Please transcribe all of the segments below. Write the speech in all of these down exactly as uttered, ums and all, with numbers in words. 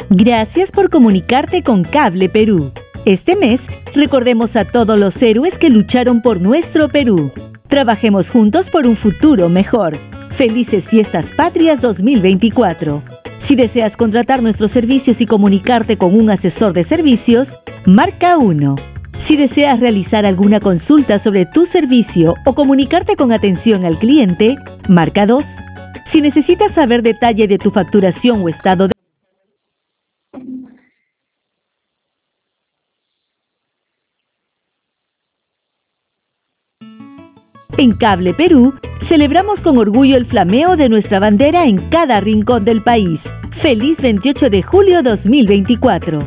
Gracias por comunicarte con Cable Perú. Este mes, recordemos a todos los héroes que lucharon por nuestro Perú. Trabajemos juntos por un futuro mejor. Felices Fiestas Patrias dos mil veinticuatro. Si deseas contratar nuestros servicios y comunicarte con un asesor de servicios, marca uno. Si deseas realizar alguna consulta sobre tu servicio o comunicarte con atención al cliente, marca dos. Si necesitas saber detalle de tu facturación o estado de En Cable Perú, celebramos con orgullo el flameo de nuestra bandera en cada rincón del país. ¡Feliz veintiocho de julio dos mil veinticuatro!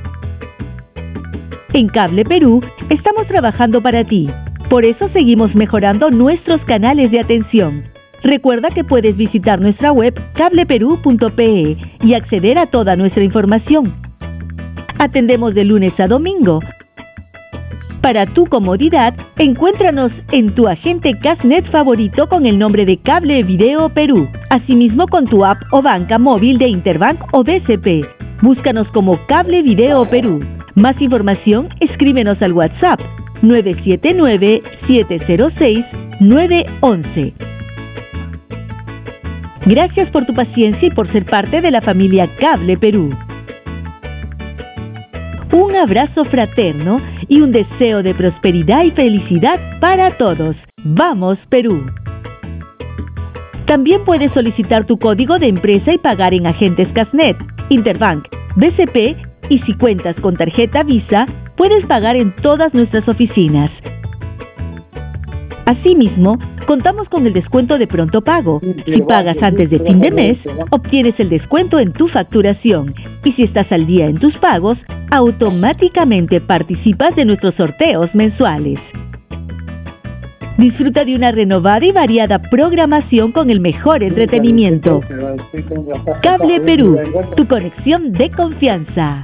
En Cable Perú, estamos trabajando para ti. Por eso seguimos mejorando nuestros canales de atención. Recuerda que puedes visitar nuestra web cable perú punto pe y acceder a toda nuestra información. Atendemos de lunes a domingo. Para tu comodidad, encuéntranos en tu agente Casnet favorito con el nombre de Cable Video Perú, asimismo con tu app o banca móvil de Interbank o B C P. Búscanos como Cable Video Perú. Más información, escríbenos al WhatsApp nueve siete nueve, siete cero seis, nueve uno uno. Gracias por tu paciencia y por ser parte de la familia Cable Perú. Un abrazo fraterno y un deseo de prosperidad y felicidad para todos. ¡Vamos, Perú! También puedes solicitar tu código de empresa y pagar en agentes Casnet, Interbank, B C P y si cuentas con tarjeta Visa, puedes pagar en todas nuestras oficinas. Asimismo, contamos con el descuento de pronto pago. Si pagas antes de fin de mes, obtienes el descuento en tu facturación. Y si estás al día en tus pagos, automáticamente participas de nuestros sorteos mensuales. Disfruta de una renovada y variada programación con el mejor entretenimiento. Cable Perú, tu conexión de confianza.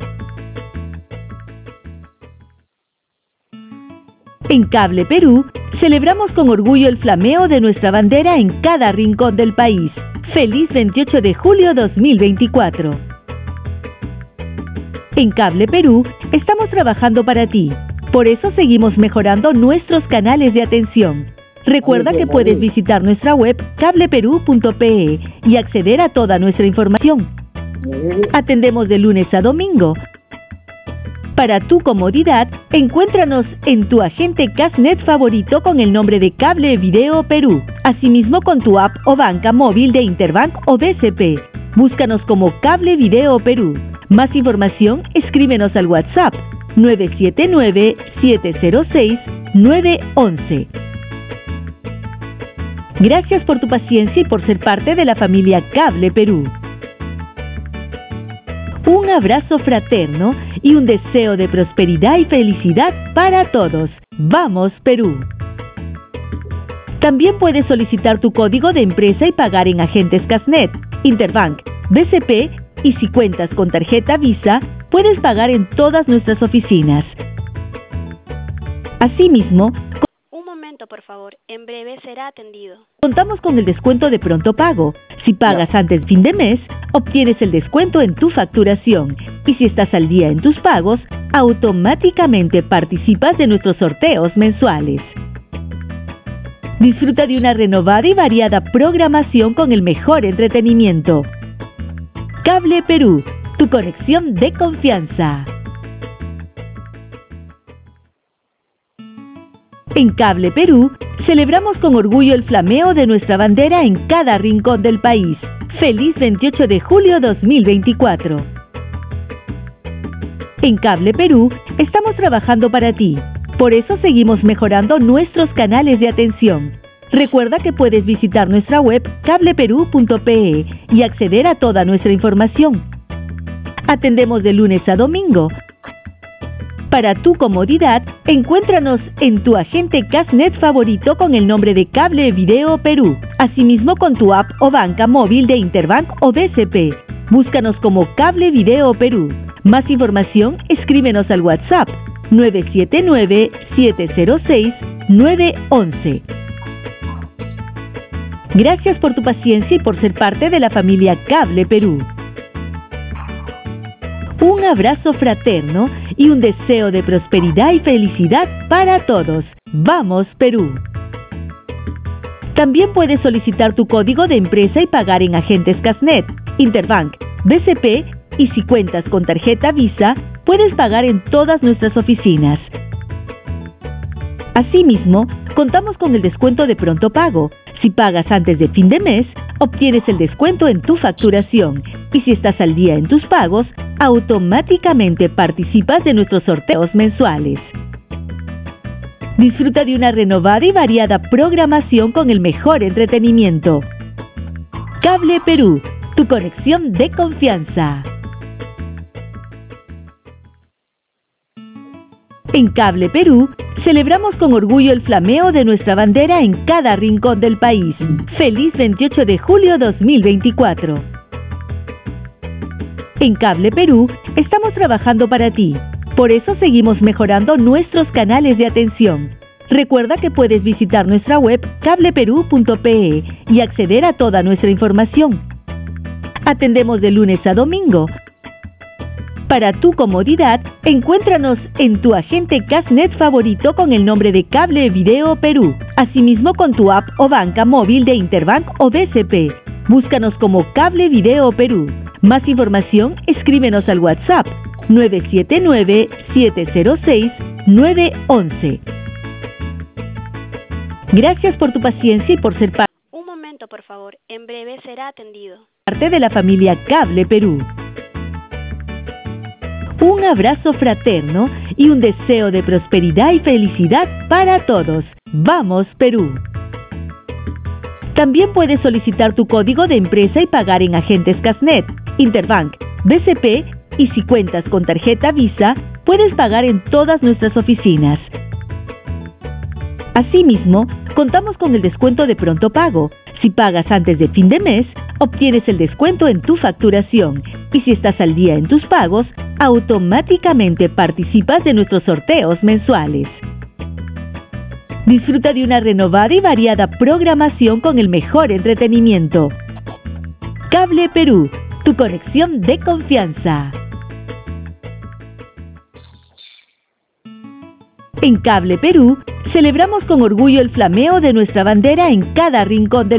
En Cable Perú, celebramos con orgullo el flameo de nuestra bandera en cada rincón del país. ¡Feliz veintiocho de julio dos mil veinticuatro! En Cable Perú, estamos trabajando para ti. Por eso seguimos mejorando nuestros canales de atención. Recuerda que puedes visitar nuestra web cable perú punto pe y acceder a toda nuestra información. Atendemos de lunes a domingo. Para tu comodidad, encuéntranos en tu agente Casnet favorito con el nombre de Cable Video Perú, asimismo con tu app o banca móvil de Interbank o B C P. Búscanos como Cable Video Perú. Más información, escríbenos al WhatsApp nueve siete nueve, siete cero seis, nueve uno uno. Gracias por tu paciencia y por ser parte de la familia Cable Perú. Un abrazo fraterno y un deseo de prosperidad y felicidad para todos. ¡Vamos, Perú! También puedes solicitar tu código de empresa y pagar en agentes Casnet, Interbank, B C P y si cuentas con tarjeta Visa, puedes pagar en todas nuestras oficinas. Asimismo, Un momento, por favor. En breve será atendido. Contamos con el descuento de pronto pago. Si pagas antes de fin de mes, obtienes el descuento en tu facturación. Y si estás al día en tus pagos, automáticamente participas de nuestros sorteos mensuales. Disfruta de una renovada y variada programación con el mejor entretenimiento. Cable Perú, tu conexión de confianza. En Cable Perú, celebramos con orgullo el flameo de nuestra bandera en cada rincón del país. ¡Feliz veintiocho de julio dos mil veinticuatro! En Cable Perú, estamos trabajando para ti. Por eso seguimos mejorando nuestros canales de atención. Recuerda que puedes visitar nuestra web cable perú punto pe y acceder a toda nuestra información. Atendemos de lunes a domingo. Para tu comodidad, encuéntranos en tu agente Casnet favorito con el nombre de Cable Video Perú, asimismo con tu app o banca móvil de Interbank o B C P. Búscanos como Cable Video Perú. Más información, escríbenos al WhatsApp nueve siete nueve, siete cero seis, nueve uno uno. Gracias por tu paciencia y por ser parte de la familia Cable Perú. Un abrazo fraterno y un deseo de prosperidad y felicidad para todos. ¡Vamos, Perú! También puedes solicitar tu código de empresa y pagar en agentes Casnet, Interbank, B C P y si cuentas con tarjeta Visa, puedes pagar en todas nuestras oficinas. Asimismo, contamos con el descuento de pronto pago. Si pagas antes de fin de mes, obtienes el descuento en tu facturación. Y si estás al día en tus pagos, automáticamente participas de nuestros sorteos mensuales. Disfruta de una renovada y variada programación con el mejor entretenimiento. Cable Perú, tu conexión de confianza. En Cable Perú, celebramos con orgullo el flameo de nuestra bandera en cada rincón del país. ¡Feliz veintiocho de julio dos mil veinticuatro! En Cable Perú, estamos trabajando para ti. Por eso seguimos mejorando nuestros canales de atención. Recuerda que puedes visitar nuestra web cable perú punto pe y acceder a toda nuestra información. Atendemos de lunes a domingo. Para tu comodidad, encuéntranos en tu agente Casnet favorito con el nombre de Cable Video Perú. Asimismo con tu app o banca móvil de Interbank o B C P. Búscanos como Cable Video Perú. Más información, escríbenos al WhatsApp nueve siete nueve, siete cero seis, nueve uno uno. Gracias por tu paciencia y por ser parte Un momento, por favor. En breve será atendido. de la familia Cable Perú. Un abrazo fraterno y un deseo de prosperidad y felicidad para todos. ¡Vamos, Perú! También puedes solicitar tu código de empresa y pagar en agentes Casnet, Interbank, B C P y si cuentas con tarjeta Visa, puedes pagar en todas nuestras oficinas. Asimismo, contamos con el descuento de pronto pago. Si pagas antes de fin de mes, obtienes el descuento en tu facturación. Y si estás al día en tus pagos, automáticamente participas de nuestros sorteos mensuales. Disfruta de una renovada y variada programación con el mejor entretenimiento. Cable Perú, tu conexión de confianza. En Cable Perú, celebramos con orgullo el flameo de nuestra bandera en cada rincón del